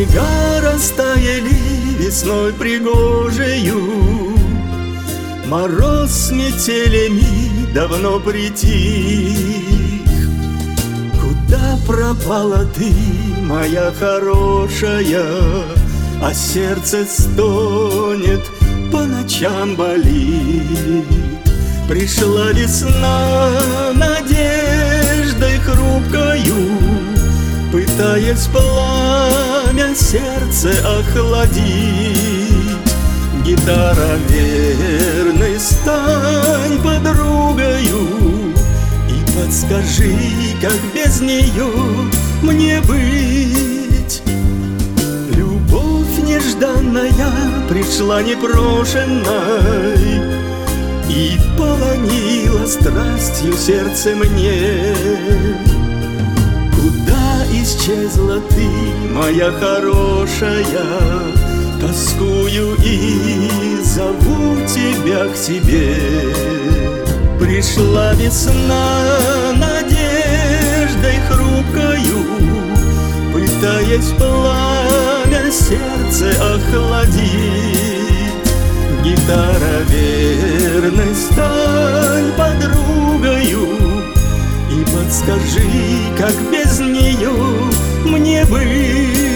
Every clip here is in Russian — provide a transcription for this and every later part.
Снега растаяли весной пригожею, мороз с метелями давно притих. Куда пропала ты, моя хорошая? А сердце стонет, по ночам болит. Пришла весна надеждой хрупкою, пытаясь пламя сердце охладить. Гитара верной, стань подругою и подскажи, как без нее мне быть. Любовь нежданная пришла непрошенной и полонила страстью сердце мне. Куда исчезла ты, моя хорошая? Тоскую и зову тебя к себе. Пришла весна надеждой хрупкою, пытаясь пламя сердце охладить. Гитара верной, стань подругою и подскажи, как без нее мне быть.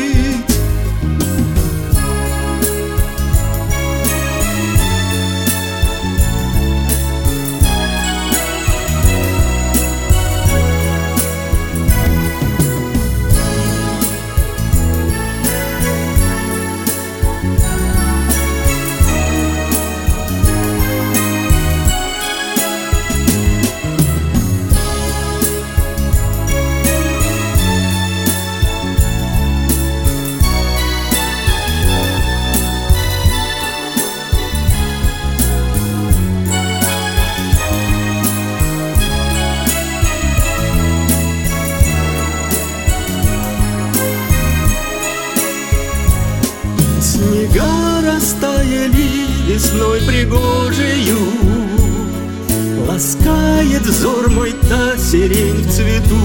Снега растаяли весной пригожею, ласкает взор мой та сирень в цвету.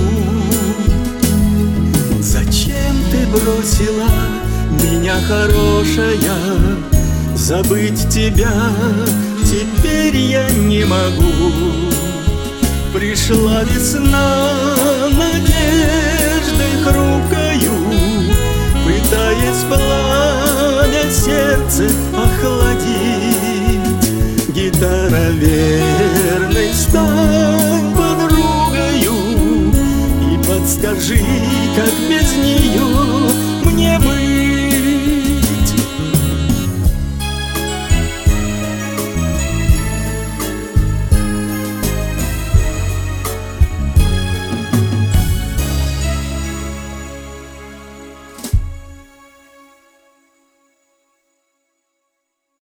Зачем ты бросила меня, хорошая? Забыть тебя теперь я не могу. Пришла весна надеждой хрупкою, пытаясь пламя сердце охладить. Гитара верной, стань подругою и подскажи, как без нее мне быть.